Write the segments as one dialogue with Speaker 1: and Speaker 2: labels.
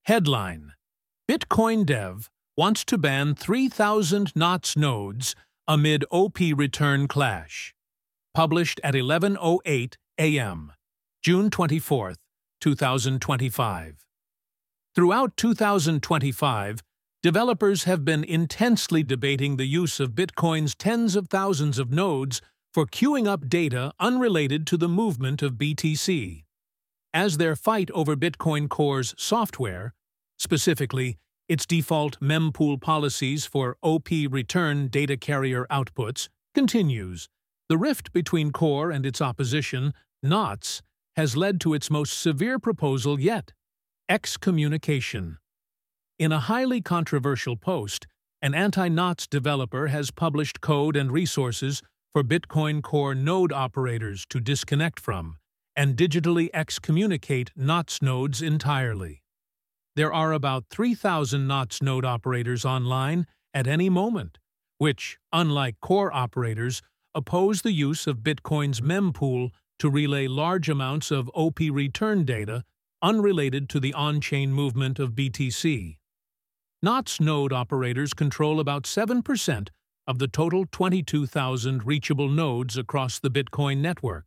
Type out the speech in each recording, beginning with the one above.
Speaker 1: Headline: Bitcoin dev wants to ban 3,000 NOTS nodes amid OP return clash. Published at 11:08 a.m., June 24, 2025. Throughout 2025, developers have been intensely debating the use of Bitcoin's tens of thousands of nodes for queuing up data unrelated to the movement of BTC. As their fight over Bitcoin Core's software, specifically its default mempool policies for OP return data carrier outputs, continues, the rift between Core and its opposition, NOTS, has led to its most severe proposal yet: excommunication. In a highly controversial post, an anti-NOTS developer has published code and resources for Bitcoin Core node operators to disconnect from and digitally excommunicate NOTS nodes entirely. There are about 3,000 NOTS node operators online at any moment, which, unlike Core operators, oppose the use of Bitcoin's mempool to relay large amounts of OP return data unrelated to the on-chain movement of BTC. NOTS node operators control about 7% of the total 22,000 reachable nodes across the Bitcoin network.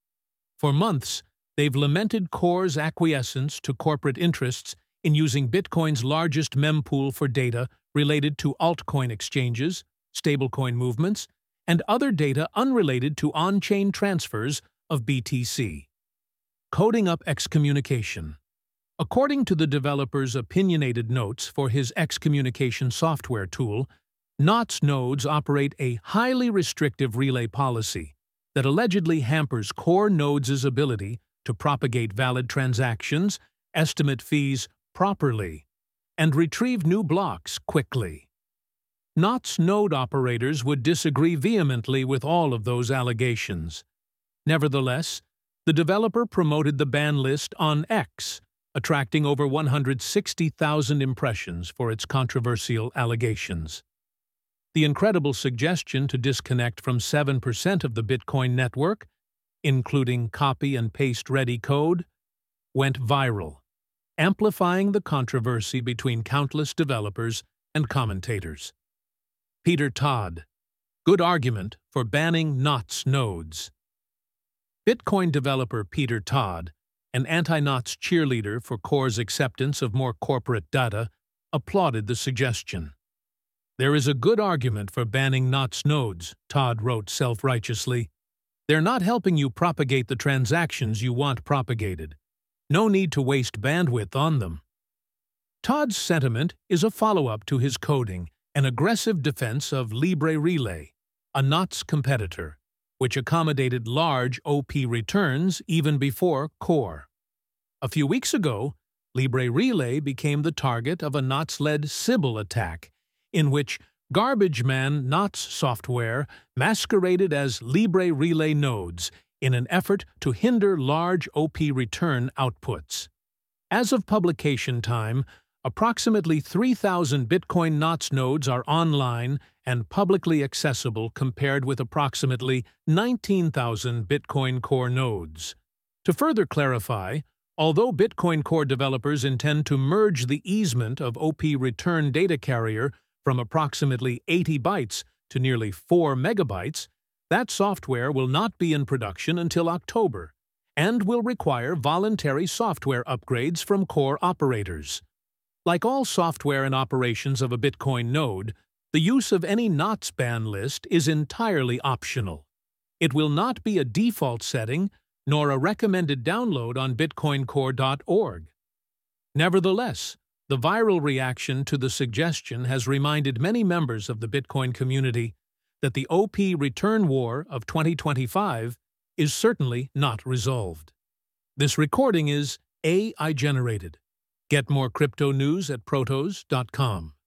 Speaker 1: For months, they've lamented Core's acquiescence to corporate interests in using Bitcoin's largest mempool for data related to altcoin exchanges, stablecoin movements, and other data unrelated to on-chain transfers of BTC. Coding up excommunication. According to the developer's opinionated notes for his excommunication software tool, NOTS nodes operate a highly restrictive relay policy that allegedly hampers Core nodes' ability to propagate valid transactions, estimate fees properly, and retrieve new blocks quickly. NOTS node operators would disagree vehemently with all of those allegations. Nevertheless, the developer promoted the ban list on X, attracting over 160,000 impressions for its controversial allegations. The incredible suggestion to disconnect from 7% of the Bitcoin network, including copy and paste-ready code, went viral, amplifying the controversy between countless developers and commentators. Peter Todd: good argument for banning NOTS nodes. Bitcoin developer Peter Todd, an anti-NOTS cheerleader for Core's acceptance of more corporate data, applauded the suggestion. "There is a good argument for banning NOTS nodes," Todd wrote self-righteously. "They're not helping you propagate the transactions you want propagated. No need to waste bandwidth on them." Todd's sentiment is a follow-up to his coding, an aggressive defense of Libre Relay, a NOTS competitor, which accommodated large OP returns even before Core. A few weeks ago, Libre Relay became the target of a NOTS-led Sybil attack, in which garbage man NOTS software masqueraded as Libre Relay nodes in an effort to hinder large OP return outputs. As of publication time, approximately 3,000 Bitcoin NOTS nodes are online and publicly accessible compared with approximately 19,000 Bitcoin Core nodes. To further clarify, although Bitcoin Core developers intend to merge the easement of OP return data carrier from approximately 80 bytes to nearly 4 megabytes, that software will not be in production until October and will require voluntary software upgrades from Core operators. Like all software and operations of a Bitcoin node, the use of any NOTS ban list is entirely optional. It will not be a default setting nor a recommended download on bitcoincore.org. Nevertheless, the viral reaction to the suggestion has reminded many members of the Bitcoin community that the OP return war of 2025 is certainly not resolved. This recording is AI generated. Get more crypto news at protos.com.